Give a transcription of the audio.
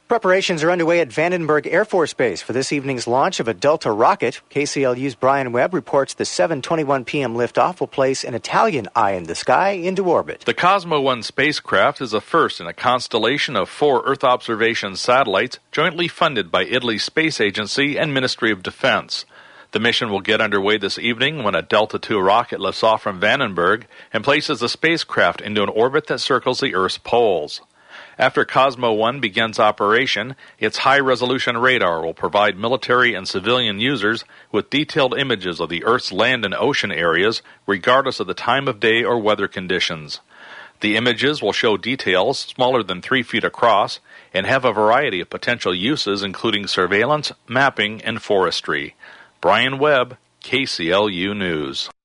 Preparations are underway at Vandenberg Air Force Base for this evening's launch of a Delta rocket. KCLU's Brian Webb reports the 7:21 p.m. liftoff will place an Italian eye in the sky into orbit. The Cosmo 1 spacecraft is a first in a constellation of 4 Earth observation satellites jointly funded by Italy's space agency and Ministry of Defense. The mission will get underway this evening when a Delta II rocket lifts off from Vandenberg and places the spacecraft into an orbit that circles the Earth's poles. After Cosmo 1 begins operation, its high-resolution radar will provide military and civilian users with detailed images of the Earth's land and ocean areas, regardless of the time of day or weather conditions. The images will show details smaller than 3 feet across and have a variety of potential uses, including surveillance, mapping, and forestry. Brian Webb, KCLU News.